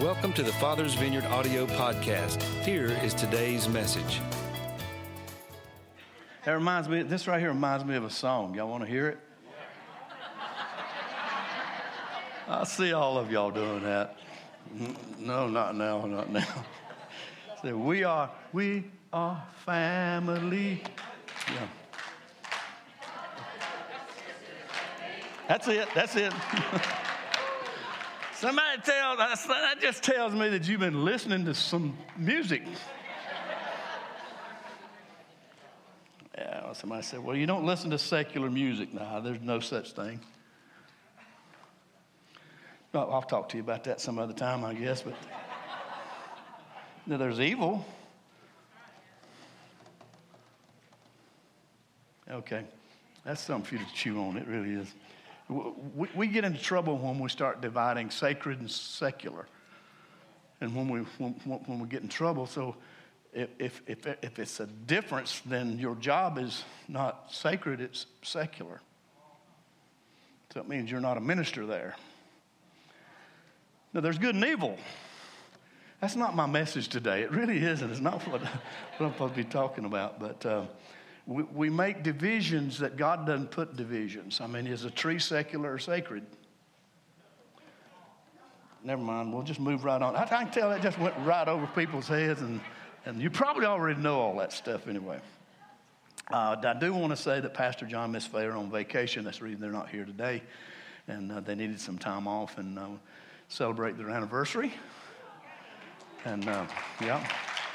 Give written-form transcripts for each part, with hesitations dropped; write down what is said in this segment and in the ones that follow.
Welcome to the Father's Vineyard audio podcast. Here is today's message. This right here reminds me of a song. Y'all want to hear it? I see all of y'all doing that. No, not now, not now. So we are family. Yeah. That's it. That just tells me that you've been listening to some music. Yeah, somebody said, well, you don't listen to secular music. Nah, there's no such thing. No, I'll talk to you about that some other time, I guess, but no, there's evil. Okay, that's something for you to chew on. It really is. We get into trouble when we start dividing sacred and secular, and when we get in trouble. So, if it's a difference, then your job is not sacred; it's secular. So it means you're not a minister there. Now, there's good and evil. That's not my message today. It really isn't. It's not what I'm supposed to be talking about, but. We make divisions that God doesn't put divisions. I mean, is a tree secular or sacred? Never mind. We'll just move right on. I can tell that just went right over people's heads, and you probably already know all that stuff anyway. I do want to say that Pastor John and Miss Faye are on vacation. That's the reason they're not here today, and they needed some time off and celebrate their anniversary. And yeah.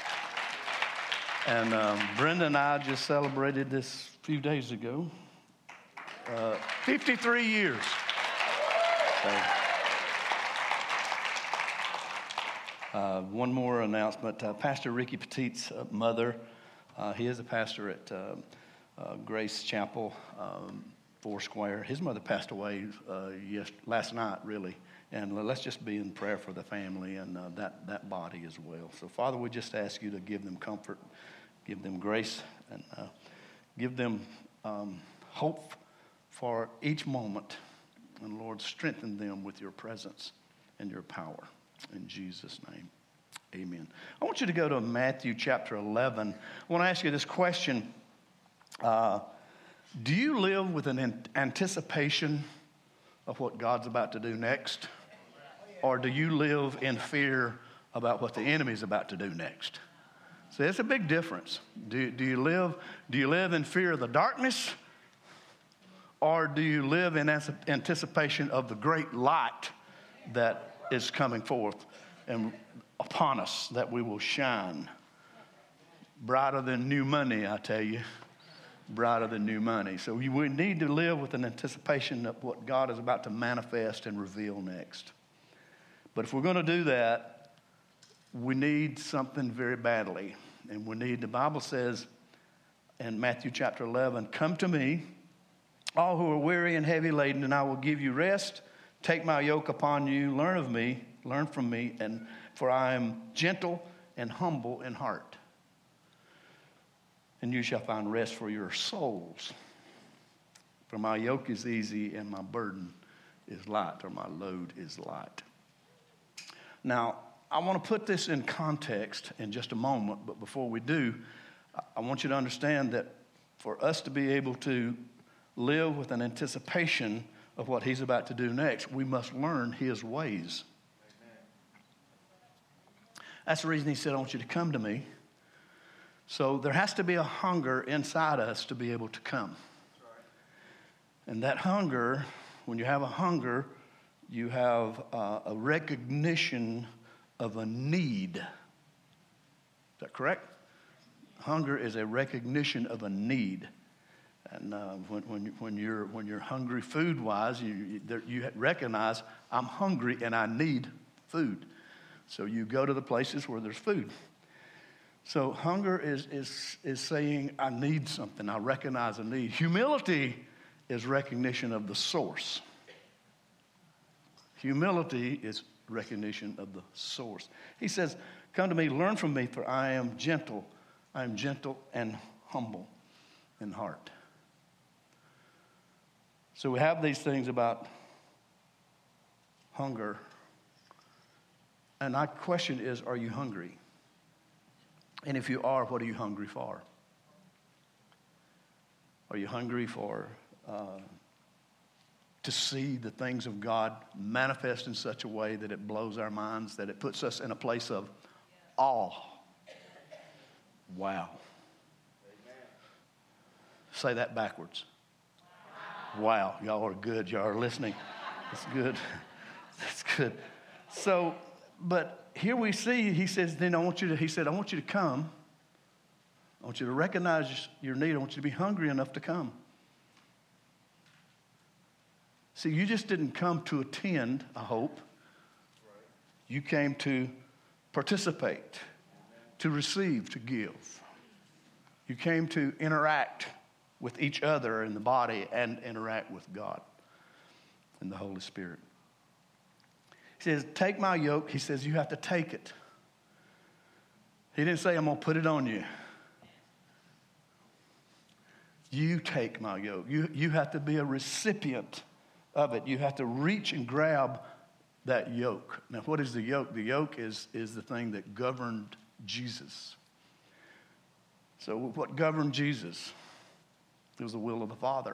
And Brenda and I just celebrated this a few days ago. 53 years. So, one more announcement. Pastor Ricky Petit's mother, he is a pastor at Grace Chapel, Foursquare. His mother passed away last night, really. And let's just be in prayer for the family and that body as well. So, Father, we just ask you to give them comfort, give them grace, and give them hope for each moment. And, Lord, strengthen them with your presence and your power. In Jesus' name, amen. I want you to go to Matthew chapter 11. I want to ask you this question. Do you live with an anticipation of what God's about to do next? Or do you live in fear about what the enemy's about to do next? See, it's a big difference. Do you live in fear of the darkness? Or do you live in anticipation of the great light that is coming forth and upon us, that we will shine brighter than new money, I tell you. Brighter than new money. So we need to live with an anticipation of what God is about to manifest and reveal next. But if we're going to do that, we need something very badly. And the Bible says in Matthew chapter 11, come to me, all who are weary and heavy laden, and I will give you rest. Take my yoke upon you, learn from me, and for I am gentle and humble in heart. And you shall find rest for your souls. For my yoke is easy and my burden is light, or my load is light. Now, I want to put this in context in just a moment, but before we do, I want you to understand that for us to be able to live with an anticipation of what he's about to do next, we must learn his ways. Amen. That's the reason he said, I want you to come to me. So there has to be a hunger inside us to be able to come. And that hunger, when you have a hunger, you have a recognition of a need. Is that correct? Hunger is a recognition of a need. And when you're hungry food-wise, you recognize, I'm hungry and I need food. So you go to the places where there's food. So hunger is saying, I need something. I recognize a need. Humility is recognition of the source. Humility is recognition of the source. He says, come to me, learn from me, for I am gentle. I am gentle and humble in heart. So we have these things about hunger And my question is, are you hungry? And if you are, what are you hungry for? Are you hungry for to see the things of God manifest in such a way that it blows our minds, that it puts us in a place of awe? Wow. Say that backwards. Wow. Y'all are good. Y'all are listening. That's good. That's good. So, but here we see, he says, then I want you to come. I want you to recognize your need. I want you to be hungry enough to come. See, you just didn't come to attend, I hope. You came to participate, to receive, to give. You came to interact with each other in the body and interact with God and the Holy Spirit. He says, take my yoke. He says, you have to take it. He didn't say, I'm going to put it on you. You take my yoke. You have to be a recipient of it. You have to reach and grab that yoke. Now, what is the yoke? The yoke is the thing that governed Jesus. So what governed Jesus? It was the will of the Father.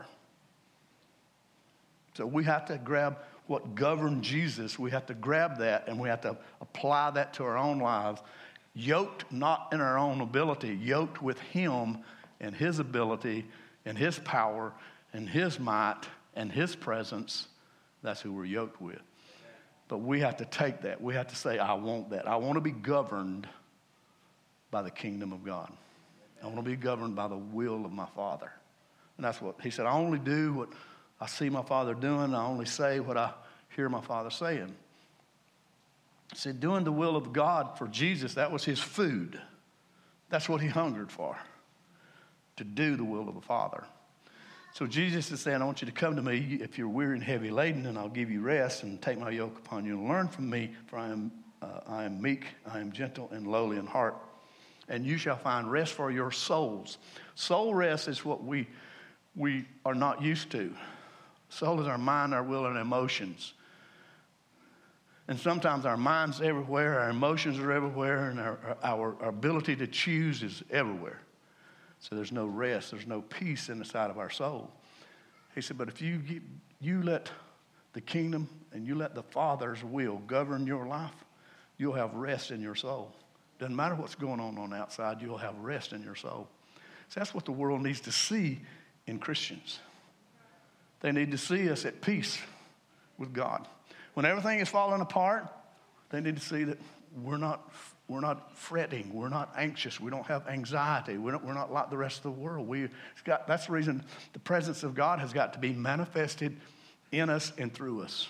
So we have to grab what governed Jesus. We have to grab that and we have to apply that to our own lives. Yoked not in our own ability, yoked with Him and His ability and His power and His might and His presence. That's who we're yoked with. But we have to take that. We have to say, I want that. I want to be governed by the kingdom of God. I want to be governed by the will of my Father. And that's what he said. I only do what I see my Father doing. I only say what I hear my Father saying. He said, doing the will of God for Jesus, that was his food. That's what he hungered for, to do the will of the Father. So Jesus is saying, I want you to come to me if you're weary and heavy laden, and I'll give you rest, and take my yoke upon you and learn from me, for I am meek, I am gentle and lowly in heart, and you shall find rest for your souls. Soul rest is what we are not used to. Soul is our mind, our will, and emotions. And sometimes our mind's everywhere, our emotions are everywhere, and our ability to choose is everywhere. So there's no rest, there's no peace inside of our soul. He said, but if you let the kingdom and you let the Father's will govern your life, you'll have rest in your soul. Doesn't matter what's going on the outside, you'll have rest in your soul. So that's what the world needs to see in Christians. They need to see us at peace with God. When everything is falling apart, they need to see that we're not fretting, we're not anxious, we don't have anxiety, we're not like the rest of the world. That's the reason the presence of God has got to be manifested in us and through us.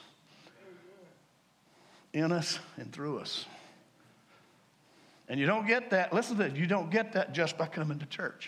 In us and through us. And you don't get that, listen to this, you don't get that just by coming to church.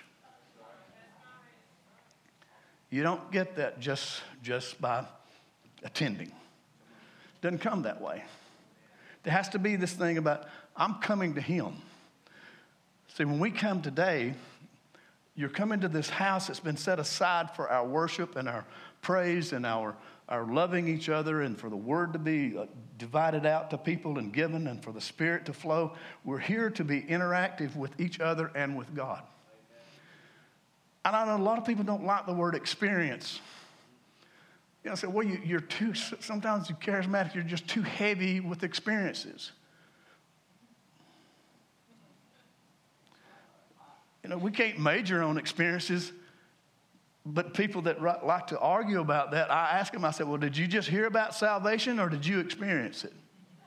You don't get that just by attending. It doesn't come that way. There has to be this thing about, I'm coming to Him. See, when we come today, you're coming to this house that's been set aside for our worship and our praise and our loving each other, and for the word to be divided out to people and given, and for the Spirit to flow. We're here to be interactive with each other and with God. And I know a lot of people don't like the word experience. You know, I say, well, you're too, sometimes you're charismatic, you're just too heavy with experiences. You know, we can't major on experiences, but people that like to argue about that, I ask them, I said, well, did you just hear about salvation or did you experience it?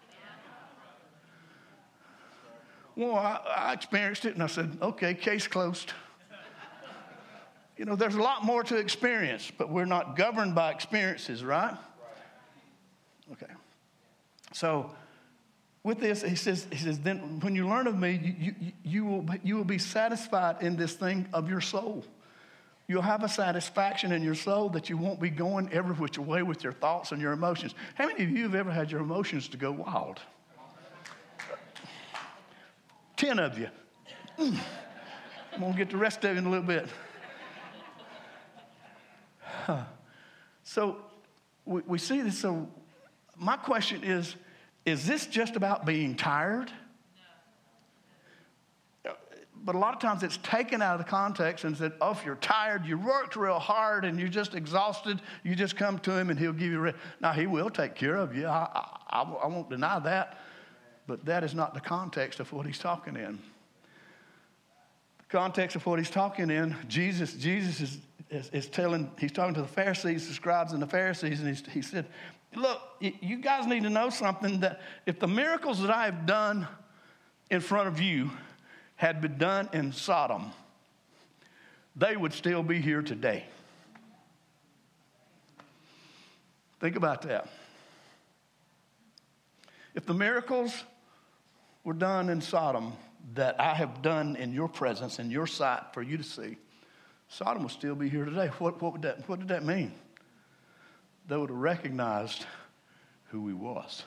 Well, I experienced it, and I said, okay, case closed. You know, there's a lot more to experience, but we're not governed by experiences, right? Okay. So with this, he says, then when you learn of me, you will be satisfied in this thing of your soul. You'll have a satisfaction in your soul that you won't be going every which way with your thoughts and your emotions. How many of you have ever had your emotions to go wild? 10 of you. I'm going to get the rest of you in a little bit. So we see this. So my question is Is this just about being tired? But a lot of times it's taken out of the context and said, oh, if you're tired, you worked real hard and you're just exhausted, you just come to him and he'll give you rest. Now, he will take care of you. I won't deny that. But that is not the context of what he's talking in. The context of what he's talking in, Jesus is telling, he's talking to the Pharisees, the scribes and the Pharisees, and he said, look, you guys need to know something, that if the miracles that I have done in front of you had been done in Sodom, they would still be here today. Think about that. If the miracles were done in Sodom that I have done in your presence, in your sight for you to see, Sodom would still be here today. What did that mean? They would have recognized who he was.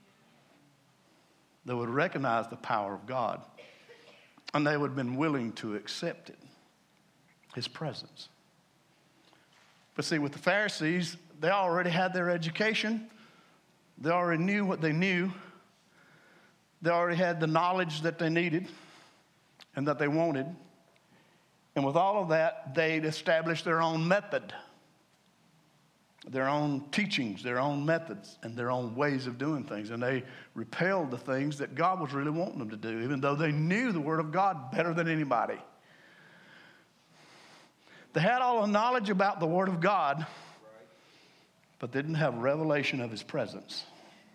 They would have recognized the power of God. And they would have been willing to accept it, his presence. But see, with the Pharisees, they already had their education. They already knew what they knew. They already had the knowledge that they needed and that they wanted. And with all of that, they'd established their own method, their own teachings, their own methods, and their own ways of doing things. And they repelled the things that God was really wanting them to do, even though they knew the Word of God better than anybody. They had all the knowledge about the Word of God, but they didn't have revelation of his presence.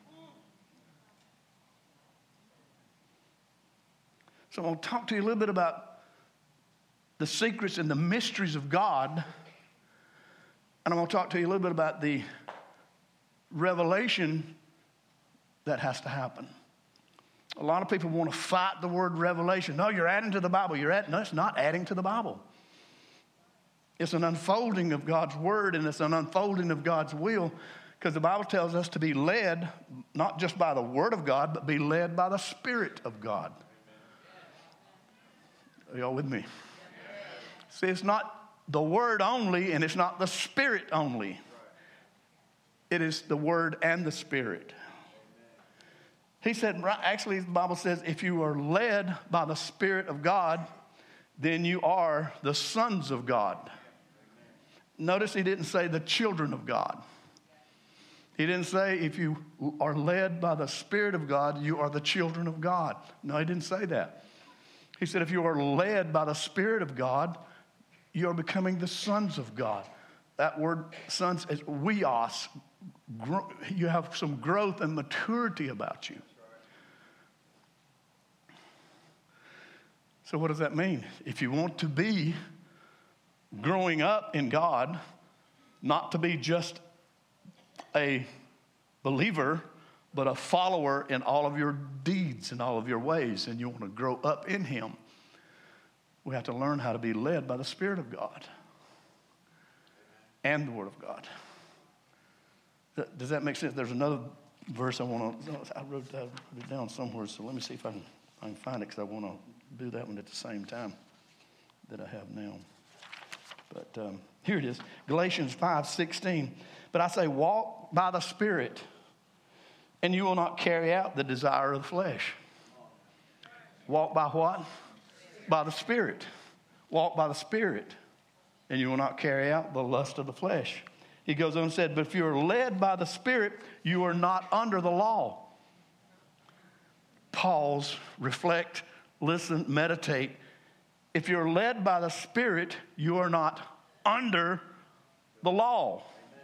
So I'm going to talk to you a little bit about the secrets and the mysteries of God. And I'm going to talk to you a little bit about the revelation that has to happen. A lot of people want to fight the word revelation. No, you're adding to the Bible. No, it's not adding to the Bible. It's an unfolding of God's word, and it's an unfolding of God's will, because the Bible tells us to be led not just by the word of God, but be led by the Spirit of God. Are y'all with me? See, it's not the word only, and it's not the Spirit only. It is the word and the Spirit. He said, actually, the Bible says, if you are led by the Spirit of God, then you are the sons of God. Notice he didn't say the children of God. He didn't say if you are led by the Spirit of God, you are the children of God. No, he didn't say that. He said if you are led by the Spirit of God, you are becoming the sons of God. That word sons is weos. You have some growth and maturity about you. So what does that mean? If you want to be growing up in God, not to be just a believer, but a follower in all of your deeds and all of your ways, and you want to grow up in him, we have to learn how to be led by the Spirit of God and the Word of God. Does that make sense? There's another verse I wrote it down somewhere, so let me see if I can find it, because I want to do that one at the same time that I have now. But here it is, Galatians 5:16. But I say, walk by the Spirit, and you will not carry out the desire of the flesh. Walk by what? By the Spirit. Walk by the Spirit, and you will not carry out the lust of the flesh. He goes on and said, but if you are led by the Spirit, you are not under the law. Pause, reflect, listen, meditate. If you're led by the Spirit, you are not under the law.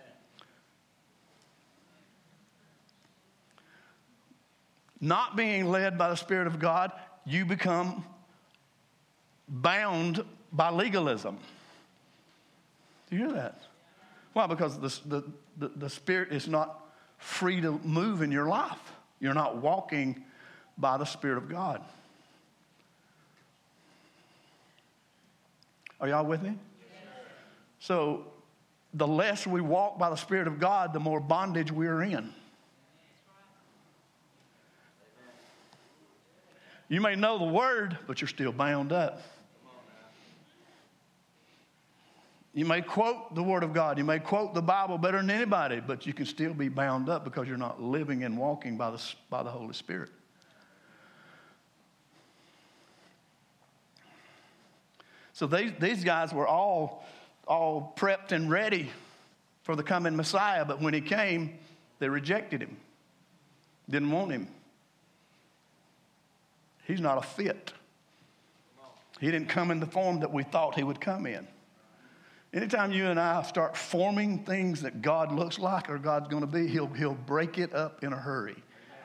Not being led by the Spirit of God, you become bound by legalism. Do you hear that? Why? Because the Spirit is not free to move in your life. You're not walking by the Spirit of God. Are y'all with me? Yes. So the less we walk by the Spirit of God, the more bondage we're in. You may know the word, but you're still bound up. You may quote the Word of God. You may quote the Bible better than anybody, but you can still be bound up because you're not living and walking by the Holy Spirit. So these guys were all prepped and ready for the coming Messiah, but when he came, they rejected him. Didn't want him. He's not a fit. He didn't come in the form that we thought he would come in. Anytime you and I start forming things that God looks like or God's going to be, he'll break it up in a hurry.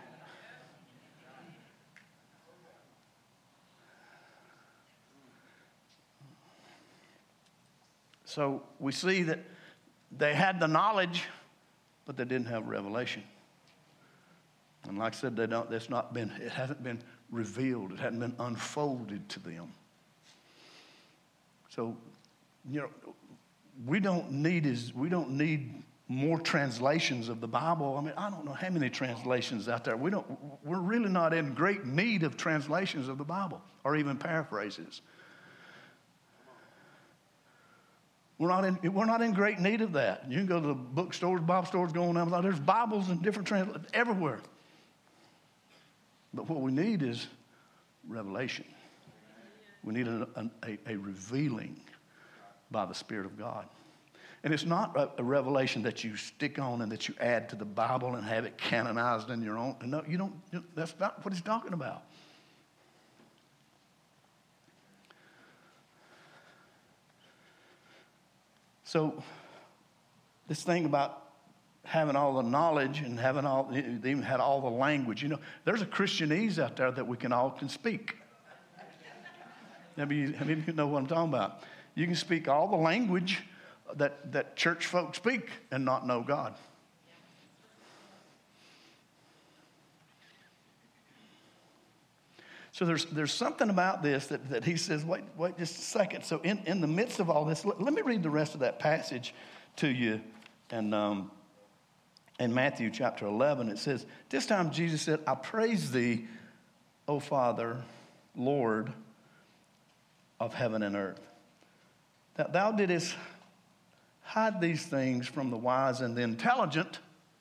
So we see that they had the knowledge, but they didn't have revelation. And like I said, it hasn't been revealed. It hasn't been unfolded to them. So, we don't need more translations of the Bible. I mean, I don't know how many translations out there. We're really not in great need of translations of the Bible or even paraphrases. We're not in great need of that. You can go to the bookstores, Bible stores, go on Amazon. There's Bibles and different translations everywhere. But what we need is revelation. We need a revealing by the Spirit of God. And it's not a revelation that you stick on and that you add to the Bible and have it canonized in your own. No, you don't. That's not what he's talking about. So this thing about having all the knowledge and they even had all the language. There's a Christianese out there that we all can speak. How many of you know what I'm talking about? You can speak all the language that church folk speak and not know God. So there's something about this that he says, wait just a second. So in the midst of all this, let me read the rest of that passage to you. And in Matthew chapter 11, it says, this time Jesus said, I praise thee, O Father, Lord of heaven and earth, that thou didst hide these things from the wise and the intelligent,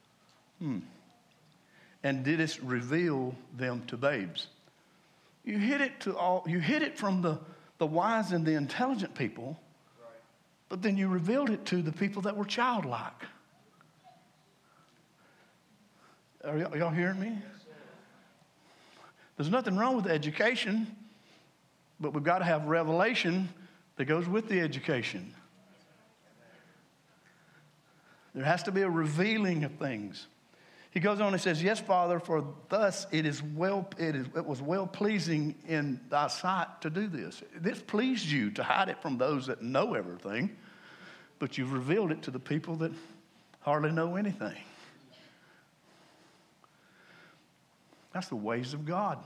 and didst reveal them to babes. You hid it from the wise and the intelligent people, but then you revealed it to the people that were childlike. Are y'all hearing me? There's nothing wrong with education, but we've got to have revelation that goes with the education. There has to be a revealing of things. He goes on and says, yes, Father, for thus it was well pleasing in thy sight to do this. This pleased you to hide it from those that know everything, but you've revealed it to the people that hardly know anything. That's the ways of God.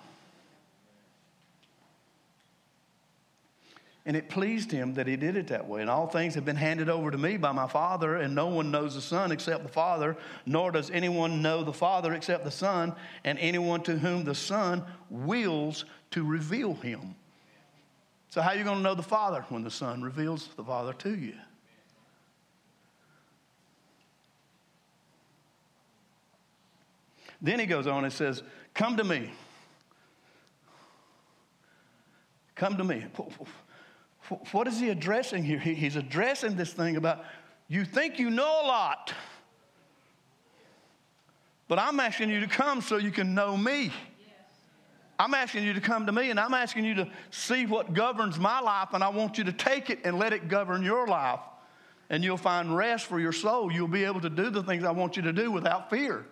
And it pleased him that he did it that way. And all things have been handed over to me by my Father, and no one knows the Son except the Father, nor does anyone know the Father except the Son, and anyone to whom the Son wills to reveal him. So how are you going to know the Father? When the Son reveals the Father to you. Then he goes on and says, come to me. Come to me. What is he addressing here? He's addressing this thing about, you think you know a lot, but I'm asking you to come so you can know me. I'm asking you to come to me, and I'm asking you to see what governs my life, and I want you to take it and let it govern your life, and you'll find rest for your soul. You'll be able to do the things I want you to do without fear.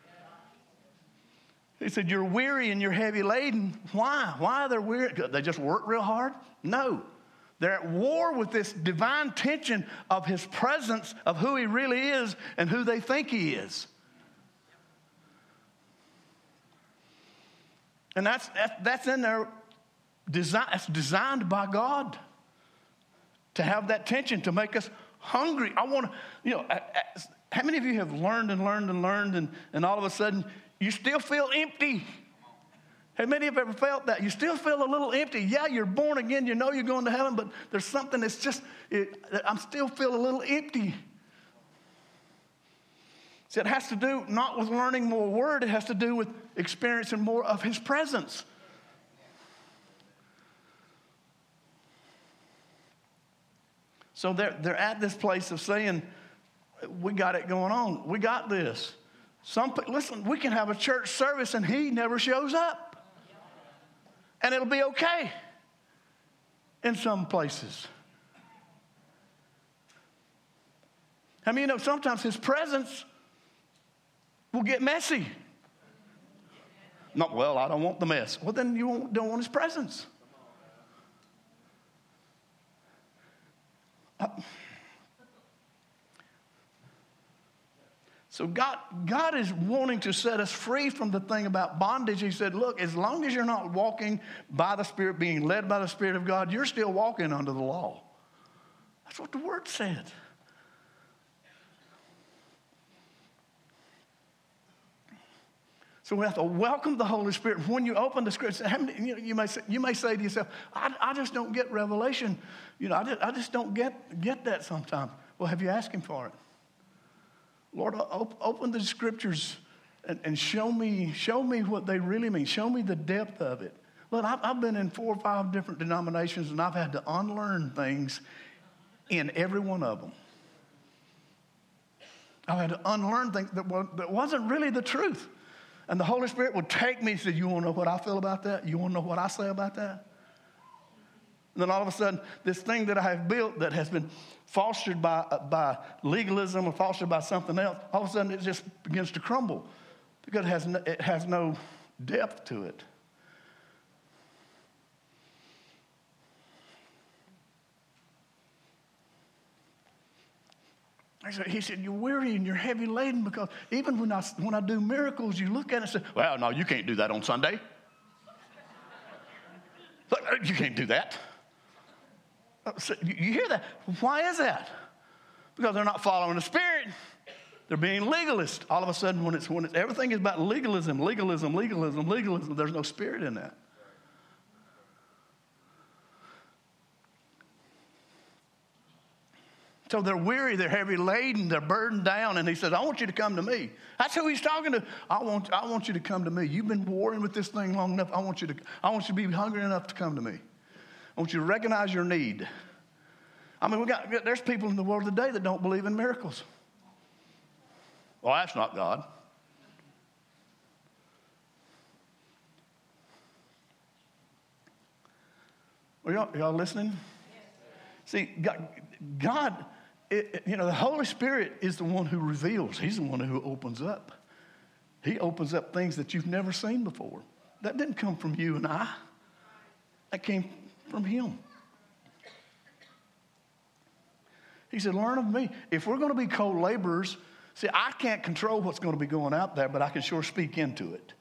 He said, you're weary and you're heavy laden. Why? Why are they weary? They just work real hard? No. They're at war with this divine tension of his presence, of who he really is and who they think he is. And that's in their design. It's designed by God to have that tension, to make us hungry. I want to, how many of you have learned and all of a sudden you still feel empty? Have many of you ever felt that? You still feel a little empty. Yeah, you're born again. You know you're going to heaven, but there's something that's just, I'm still feel a little empty. See, it has to do not with learning more word. It has to do with experiencing more of his presence. So they're at this place of saying, we got it going on. We got this. Listen, we can have a church service and he never shows up. And it'll be okay in some places. I mean, sometimes his presence will get messy. Not, well, I don't want the mess. Well, then you don't want his presence. So God is wanting to set us free from the thing about bondage. He said, look, as long as you're not walking by the Spirit, being led by the Spirit of God, you're still walking under the law. That's what the Word said. So we have to welcome the Holy Spirit. When you open the Scripture, you may say to yourself, I just don't get revelation. I just don't get that sometimes. Well, have you asked Him for it? Lord, open the Scriptures and show me what they really mean. Show me the depth of it. Look, I've been in 4 or 5 different denominations, and I've had to unlearn things in every one of them. I had to unlearn things that wasn't really the truth. And the Holy Spirit would take me and say, you want to know what I feel about that? You want to know what I say about that? And then all of a sudden, this thing that I have built that has been fostered by legalism or fostered by something else, all of a sudden it just begins to crumble because it has no depth to it. He said, you're weary and you're heavy laden because even when I do miracles, you look at it and say, well, no, you can't do that on Sunday. You can't do that. So you hear that? Why is that? Because they're not following the Spirit. They're being legalist. All of a sudden, when it's everything is about legalism, there's no Spirit in that. So they're weary, they're heavy laden, they're burdened down, and he says, I want you to come to me. That's who he's talking to. I want you to come to me. You've been warring with this thing long enough. I want you to be hungry enough to come to me. I want you to recognize your need. I mean, there's people in the world today that don't believe in miracles. Well, that's not God. Are y'all listening? See, God, the Holy Spirit is the one who reveals. He's the one who opens up. He opens up things that you've never seen before. That didn't come from you and I. That came from Him. He said, learn of me. If we're going to be co-laborers, see, I can't control what's going to be going out there, but I can sure speak into it.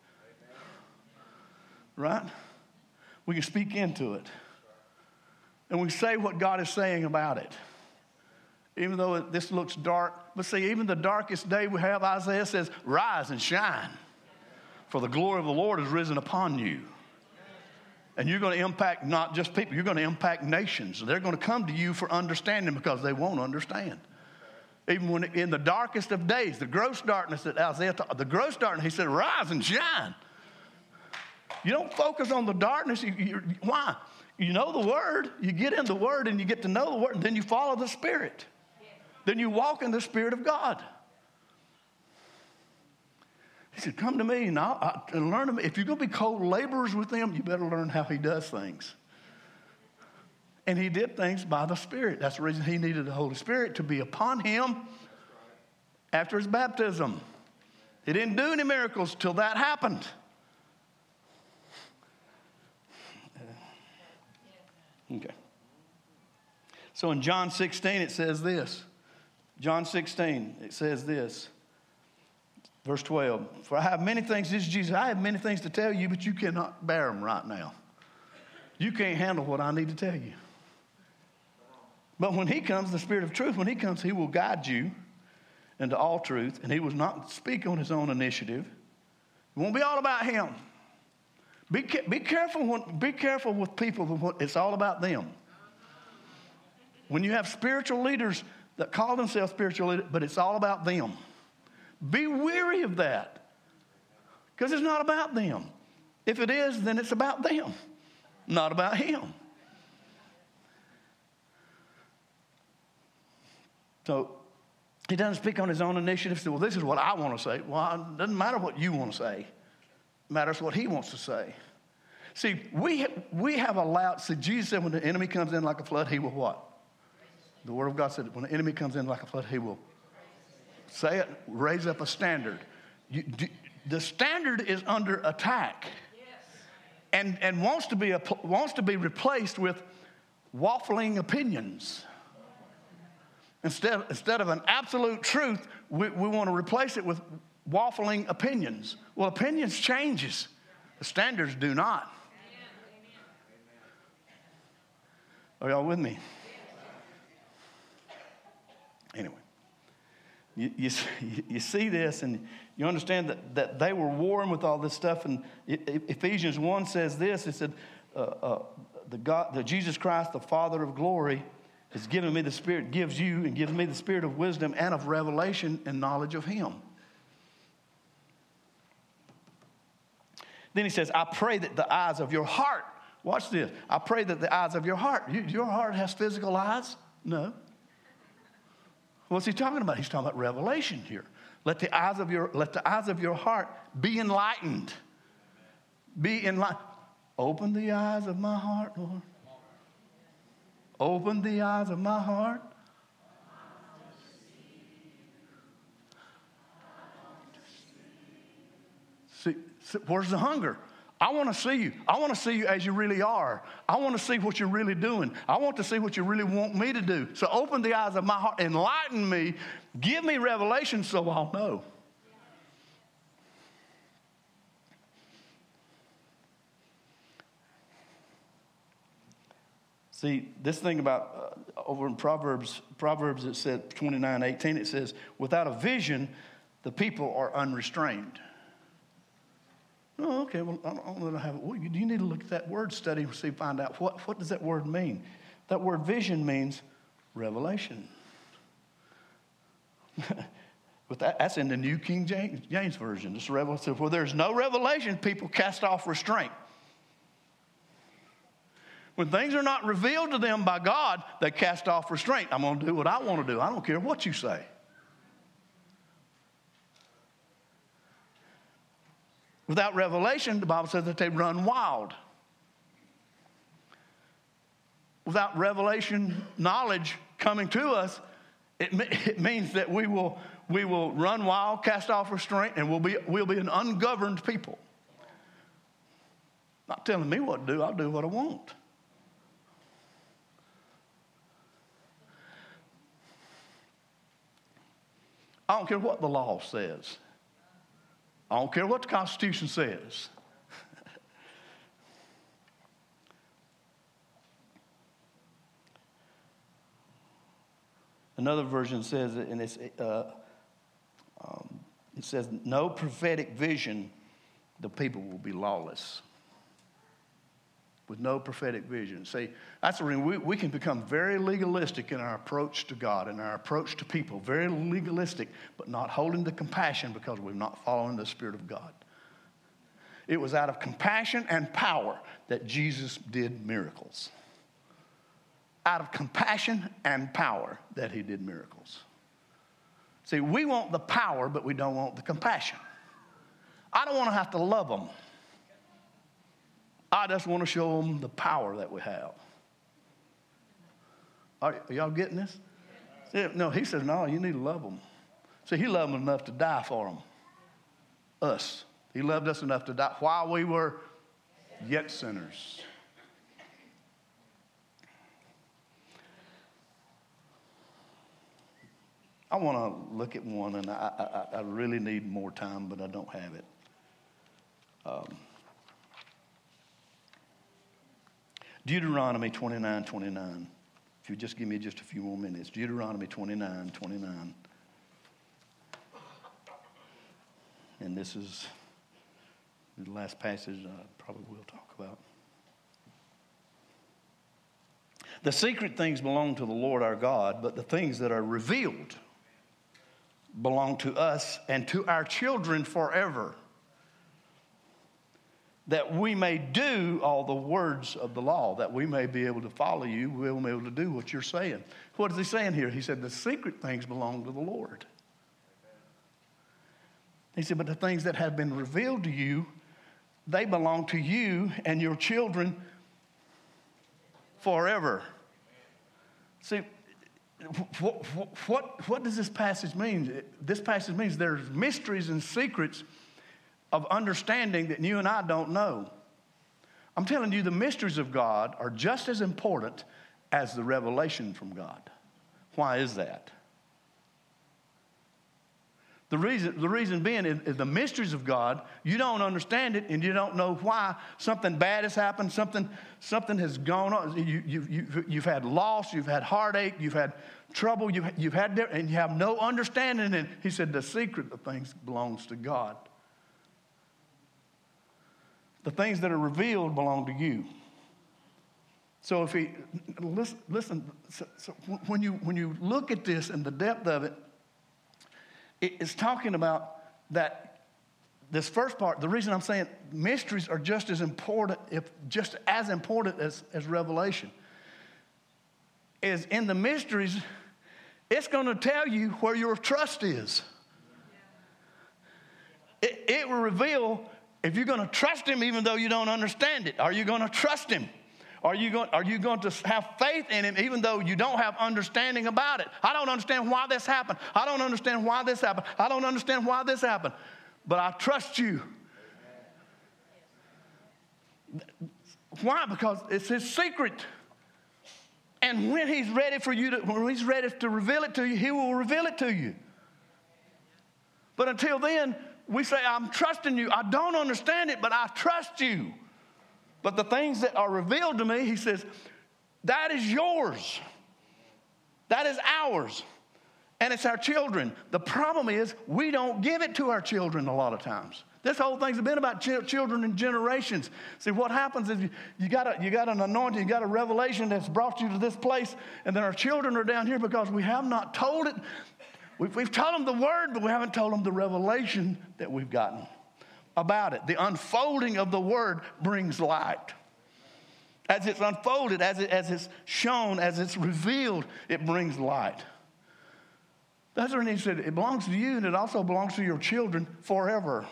Right? We can speak into it. And we say what God is saying about it. Even though this looks dark. But see, even the darkest day we have, Isaiah says, rise and shine. For the glory of the Lord is risen upon you. And you're going to impact not just people. You're going to impact nations. They're going to come to you for understanding because they won't understand. Even when in the darkest of days, the gross darkness that Isaiah taught, the gross darkness, he said, rise and shine. You don't focus on the darkness. Why? You know the Word. You get in the Word and you get to know the Word. And then you follow the Spirit. Then you walk in the Spirit of God. He said, come to me and learn of me. If you're going to be co-laborers with Him, you better learn how He does things. And He did things by the Spirit. That's the reason He needed the Holy Spirit to be upon Him after His baptism. He didn't do any miracles till that happened. Okay. So in John 16, it says this. John 16, it says this. Verse 12. For I have many things, this is Jesus, I have many things to tell you, but you cannot bear them right now. You can't handle what I need to tell you. But when He comes, the Spirit of truth, when He comes, He will guide you into all truth, and He will not speak on His own initiative. It won't be all about Him. Be careful with people. It's all about them. When you have spiritual leaders that call themselves spiritual leaders, but it's all about them. Be weary of that. Because it's not about them. If it is, then it's about them, not about him. So he doesn't speak on his own initiative. Say, well, this is what I want to say. Well, it doesn't matter what you want to say. It matters what he wants to say. See, we have allowed, Jesus said when the enemy comes in like a flood, he will what? The Word of God said when the enemy comes in like a flood, he will say it, raise up a standard. The standard is under attack. And wants to be replaced with waffling opinions. Instead of an absolute truth, we want to replace it with waffling opinions. Well, opinions changes. The standards do not. Are y'all with me? Anyway, you see this and you understand that they were warring with all this stuff. And Ephesians 1 says this. It said, the Jesus Christ, the Father of glory, has given me the Spirit, gives you and gives me the Spirit of wisdom and of revelation and knowledge of him. Then he says, I pray that the eyes of your heart, watch this. I pray that the eyes of your heart, your heart has physical eyes? No. What's he talking about? He's talking about revelation here. Let the eyes of your heart be enlightened. Be enlightened. Open the eyes of my heart, Lord. Open the eyes of my heart. See, where's the hunger? I want to see you. I want to see you as you really are. I want to see what you're really doing. I want to see what you really want me to do. So open the eyes of my heart. Enlighten me. Give me revelation so I'll know. See, this thing about over in Proverbs it said 29:18, it says, without a vision, the people are unrestrained. Oh, okay, well, I don't have it. Well, you need to look at that word study and find out what does that word mean. That word vision means revelation. But that's in the New King James Version. This revelation. Where there's no revelation, people cast off restraint. When things are not revealed to them by God, they cast off restraint. I'm going to do what I want to do. I don't care what you say. Without revelation, the Bible says that they run wild. Without revelation knowledge coming to us, it means that we will run wild, cast off restraint, and we'll be an ungoverned people. Not telling me what to do, I'll do what I want. I don't care what the law says. I don't care what the Constitution says. Another version says, and it says, no prophetic vision, the people will be lawless. With no prophetic vision. See, that's the reason we can become very legalistic in our approach to God and our approach to people. Very legalistic, but not holding the compassion because we're not following the Spirit of God. It was out of compassion and power that Jesus did miracles. Out of compassion and power that he did miracles. See, we want the power, but we don't want the compassion. I don't want to have to love them. I just want to show them the power that we have. Are y'all getting this? See, no, he says, no, you need to love them. See, he loved them enough to die for them. Us. He loved us enough to die while we were yet sinners. I want to look at one, and I really need more time, but I don't have it. Deuteronomy 29:29. If you just give me just a few more minutes. Deuteronomy 29:29. And this The last passage I probably will talk about. The secret things belong to the Lord our God, but the things that are revealed belong to us and to our children forever, that we may do all the words of the law, that we may be able to follow you, we'll be able to do what you're saying. What is he saying here? He said the secret things belong to the Lord. He said, but the things that have been revealed to you, they belong to you and your children forever. See, what does this passage mean? This passage means there's mysteries and secrets of understanding that you and I don't know. I'm telling you, the mysteries of God are just as important as the revelation from God. Why is that? The reason being is the mysteries of God, you don't understand it and you don't know why something bad has happened, something has gone on. You've had loss, you've had heartache, you've had trouble, you've had and you have no understanding. And he said the secret of things belongs to God. The things that are revealed belong to you. So if he listen, so when you look at this and the depth of it, it's talking about that this first part. The reason I'm saying mysteries are just as important, as revelation, is in the mysteries, it's going to tell you where your trust is. It will reveal if you're going to trust him even though you don't understand it. Are you going to trust him? Are you going to have faith in him even though you don't have understanding about it? I don't understand why this happened. I don't understand why this happened. I don't understand why this happened. But I trust you. Why? Because it's his secret. And when he's ready to reveal it to you, he will reveal it to you. But until then, we say, I'm trusting you. I don't understand it, but I trust you. But the things that are revealed to me, he says, that is yours. That is ours. And it's our children. The problem is we don't give it to our children a lot of times. This whole thing's been about children and generations. See, what happens is you got an anointing, you got a revelation that's brought you to this place, and then our children are down here because we have not told it. We've told them the word, but we haven't told them the revelation that we've gotten about it. The unfolding of the word brings light. As it's unfolded, as it's shown, as it's revealed, it brings light. That's what he said. It belongs to you, and it also belongs to your children forever.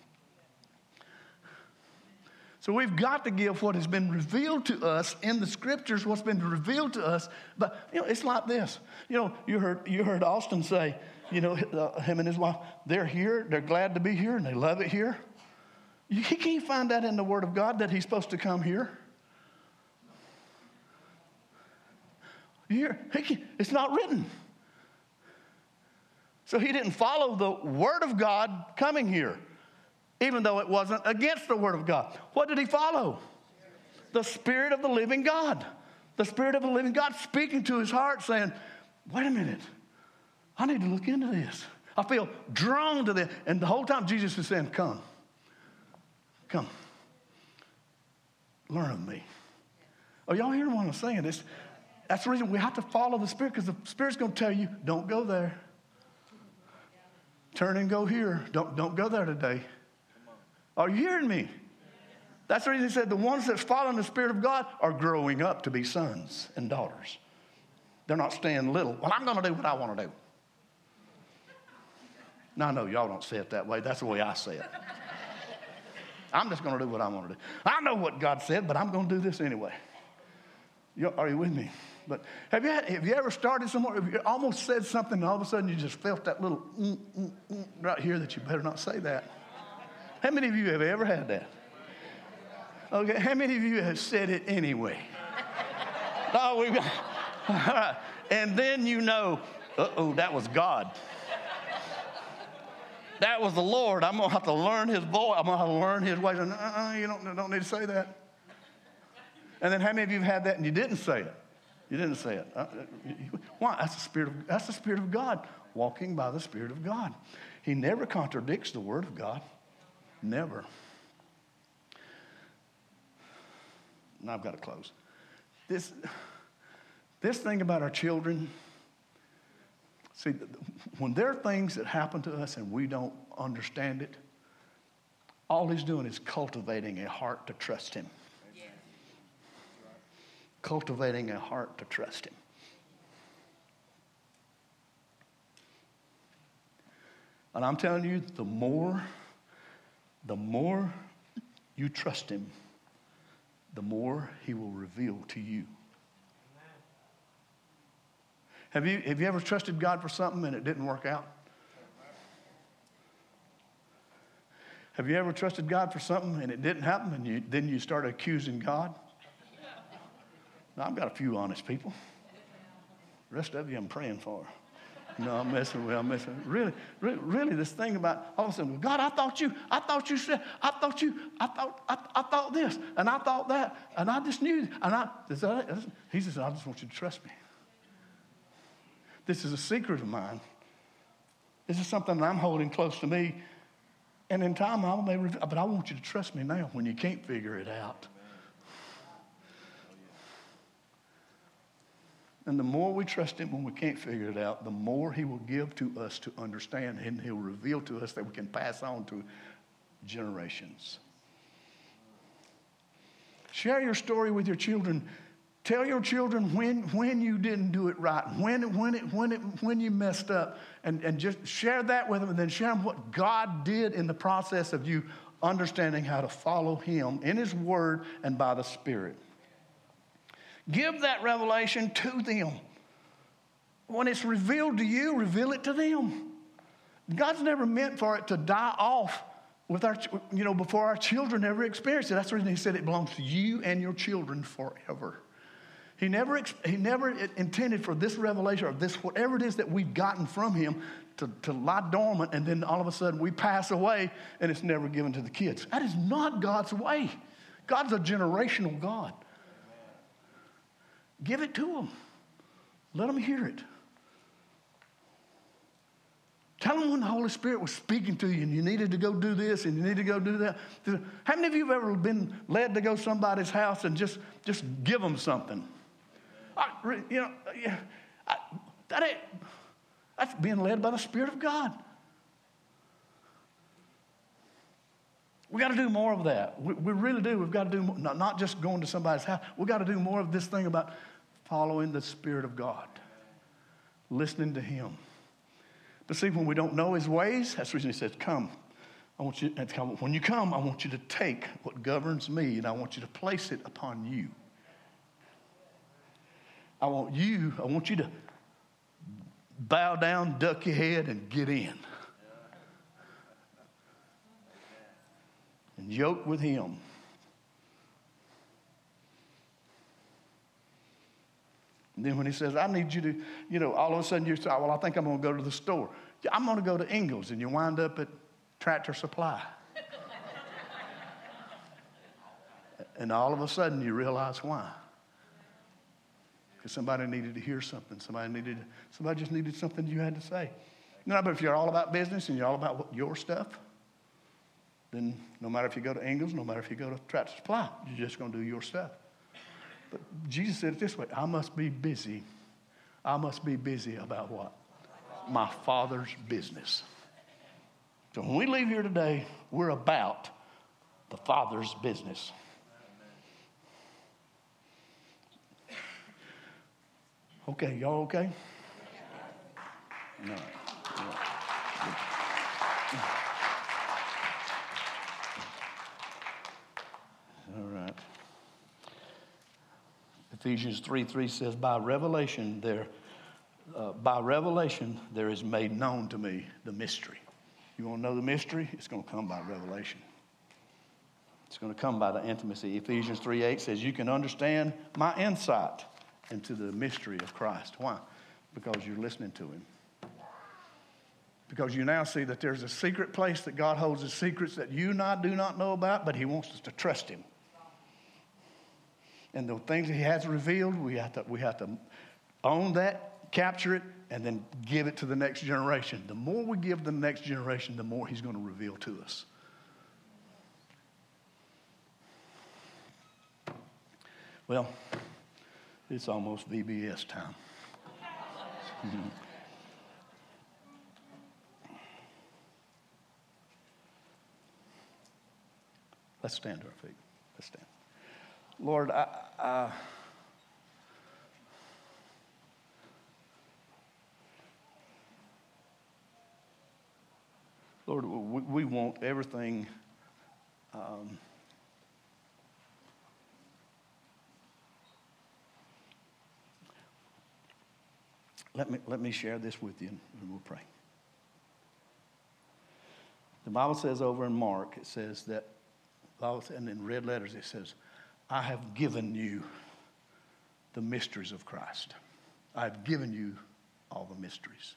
So we've got to give what has been revealed to us in the scriptures, what's been revealed to us. But, it's like this. You heard Austin say, him and his wife, they're here, they're glad to be here, and they love it here. He can't find that in the Word of God that he's supposed to come here. It's not written. So he didn't follow the Word of God coming here, even though it wasn't against the Word of God. What did he follow? The Spirit of the living God. The Spirit of the living God speaking to his heart saying, wait a minute, I need to look into this. I feel drawn to this. And the whole time Jesus is saying, come, learn of me. Are y'all hearing what I'm saying? That's the reason we have to follow the Spirit, because the Spirit's going to tell you, don't go there. Turn and go here. Don't go there today. Are you hearing me? That's the reason he said the ones that follow the Spirit of God are growing up to be sons and daughters. They're not staying little. Well, I'm going to do what I want to do. Now, I know y'all don't say it that way. That's the way I say it. I'm just going to do what I want to do. I know what God said, but I'm going to do this anyway. Are you with me? But have you ever started somewhere? Have you almost said something and all of a sudden you just felt that little right here that you better not say that? How many of you have ever had that? Okay, how many of you have said it anyway? Oh, we've got, all right. And then that was God. That was the Lord. I'm going to have to learn his voice. I'm going to have to learn his ways. You don't need to say that. And then how many of you have had that and you didn't say it? You didn't say it. Why? That's the Spirit of God, walking by the Spirit of God. He never contradicts the Word of God. Never. Now I've got to close. This thing about our children, see, when there are things that happen to us and we don't understand it, all he's doing is cultivating a heart to trust him. Yeah. Cultivating a heart to trust him. And I'm telling you, the more you trust him, the more he will reveal to you. Have you ever trusted God for something and it didn't work out? Have you ever trusted God for something and it didn't happen and then you start accusing God? Now, I've got a few honest people. The rest of you I'm praying for. No, I'm messing with. Really, this thing about all of a sudden, God, I thought this, and I thought that, and I just knew, he says, I just want you to trust me. This is a secret of mine. This is something that I'm holding close to me, and in time I may reveal, but I want you to trust me now when you can't figure it out. And the more we trust him when we can't figure it out, the more he will give to us to understand, and he'll reveal to us that we can pass on to generations. Share your story with your children. Tell your children when you didn't do it right, when you messed up, and just share that with them, and then share them what God did in the process of you understanding how to follow him in his word and by the Spirit. Give that revelation to them. When it's revealed to you, reveal it to them. God's never meant for it to die off with before our children ever experience it. That's the reason he said it belongs to you and your children forever. He never intended for this revelation or this whatever it is that we've gotten from him to lie dormant, and then all of a sudden we pass away and it's never given to the kids. That is not God's way. God's a generational God. Give it to them. Let them hear it. Tell them when the Holy Spirit was speaking to you and you needed to go do this and you need to go do that. How many of you have ever been led to go to somebody's house and just give them something? That's being led by the Spirit of God. We got to do more of that. We really do. We've got to do more, not just going to somebody's house. We've got to do more of this thing about following the Spirit of God, listening to him. But see, when we don't know his ways, that's the reason he says, come. When you come, I want you to take what governs me and I want you to place it upon you. I want you to bow down, duck your head, and get in. And yoke with him. And then when he says, I need you to, all of a sudden you say, well, I think I'm going to go to the store. I'm going to go to Ingles, and you wind up at Tractor Supply. And all of a sudden you realize why. Because somebody needed to hear something. Somebody just needed something you had to say. But if you're all about business and you're all about your stuff, then no matter if you go to Ingles, no matter if you go to Tractor Supply, you're just going to do your stuff. But Jesus said it this way, I must be busy. I must be busy about what? My Father's business. So when we leave here today, we're about the Father's business. Okay, y'all okay? All right. All right. Ephesians 3:3 says, by revelation there is made known to me the mystery. You want to know the mystery? It's going to come by revelation. It's going to come by the intimacy. Ephesians 3:8 says, you can understand my insight into the mystery of Christ. Why? Because you're listening to him. Because you now see that there's a secret place that God holds his secrets that you and I do not know about, but he wants us to trust him. And the things that he has revealed, we have to own that, capture it, and then give it to the next generation. The more we give the next generation, the more he's going to reveal to us. Well, it's almost VBS time. Let's stand to our feet. Let's stand. Lord, Lord, we want everything let me share this with you, and we'll pray. The Bible says over in Mark, it says that, and in red letters it says, I have given you the mysteries of Christ. I have given you all the mysteries.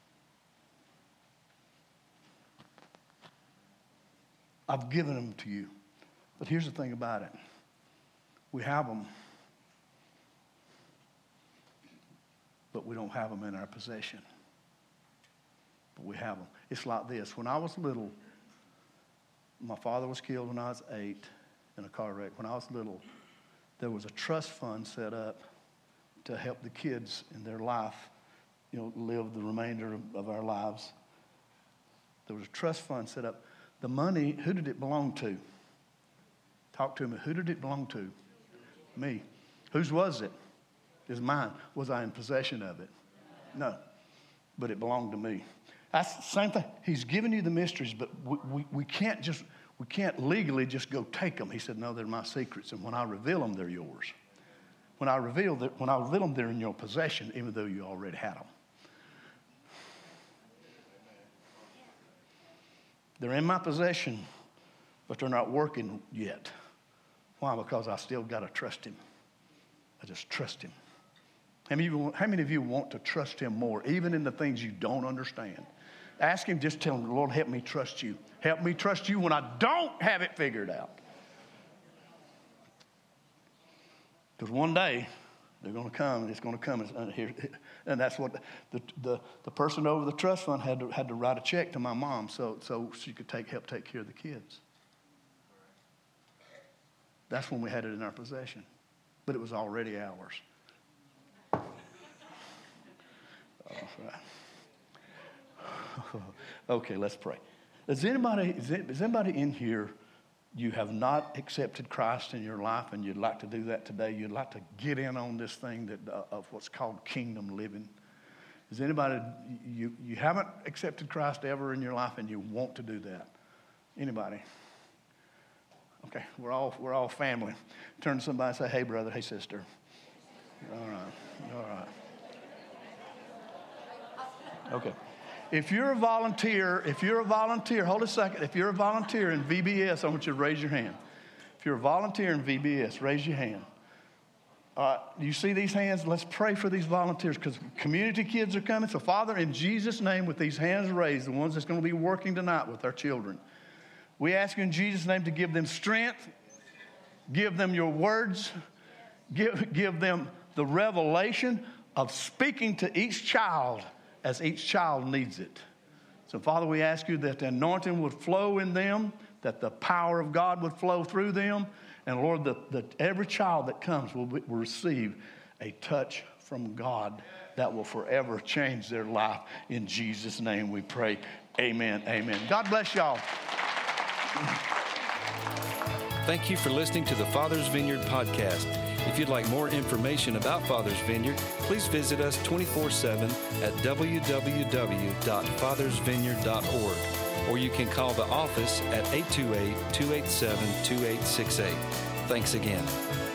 I've given them to you. But here's the thing about it. We have them, but we don't have them in our possession. But we have them. It's like this. When I was little, my father was killed when I was 8 in a car wreck. When I was little, there was a trust fund set up to help the kids in their life, live the remainder of our lives. There was a trust fund set up. The money, who did it belong to? Talk to me. Who did it belong to? Me. Whose was it? It was mine. Was I in possession of it? No. But it belonged to me. That's the same thing. He's given you the mysteries, but we can't legally just go take them. He said, no, they're my secrets, and when I reveal them, they're yours. When I reveal them, they're in your possession, even though you already had them. They're in my possession, but they're not working yet. Why? Because I still got to trust him. I just trust him. How many of you want to trust him more, even in the things you don't understand? Ask him, just tell him, Lord, help me trust you. Help me trust you when I don't have it figured out. Because one day, they're going to come, and it's going to come. And that's what the person over the trust fund had to write a check to my mom so she could help take care of the kids. That's when we had it in our possession. But it was already ours. All right. Okay, let's pray. Is anybody in here, you have not accepted Christ in your life and you'd like to do that today? You'd like to get in on this thing of what's called kingdom living? Is anybody, you haven't accepted Christ ever in your life and you want to do that? Anybody? Okay, we're all family. Turn to somebody and say, hey, brother, hey, sister. All right. Okay. If you're a volunteer, hold a second. If you're a volunteer in VBS, I want you to raise your hand. If you're a volunteer in VBS, raise your hand. You see these hands? Let's pray for these volunteers because community kids are coming. So, Father, in Jesus' name, with these hands raised, the ones that's going to be working tonight with our children, we ask you in Jesus' name to give them strength, give them your words, give them the revelation of speaking to each child as each child needs it. So, Father, we ask you that the anointing would flow in them, that the power of God would flow through them, and, Lord, that every child that comes will receive a touch from God that will forever change their life. In Jesus' name we pray. Amen. Amen. God bless y'all. Thank you for listening to the Father's Vineyard podcast. If you'd like more information about Father's Vineyard, please visit us 24/7 at www.fathersvineyard.org, or you can call the office at 828-287-2868. Thanks again.